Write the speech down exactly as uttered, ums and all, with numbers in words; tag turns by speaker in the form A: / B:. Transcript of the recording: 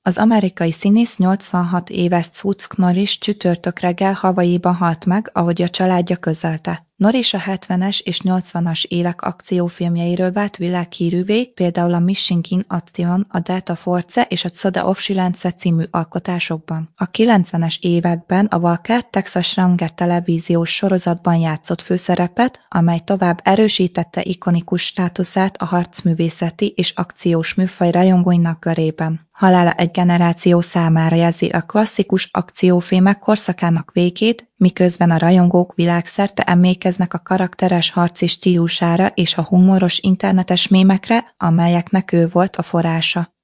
A: Az amerikai színész nyolcvanhat éves Chuck Norris csütörtök reggel Hawaiiban halt meg, ahogy a családja közölte. Norris a hetvenes és nyolcvanas évek akciófilmjeiről vált világhírűvé, például a Mission in Action, a Delta Force és a Code of Silence című alkotásokban. A kilencvenes években a Walker Texas Ranger televíziós sorozatban játszott főszerepet, amely tovább erősítette ikonikus státuszát a harcművészeti és akciós műfaj rajongóinak körében. Halála egy generáció számára jelzi a klasszikus akciófilmek korszakának végét, miközben a rajongók világszerte emlékeznek a karakteres harci stílusára és a humoros internetes mémekre, amelyeknek ő volt a forrása.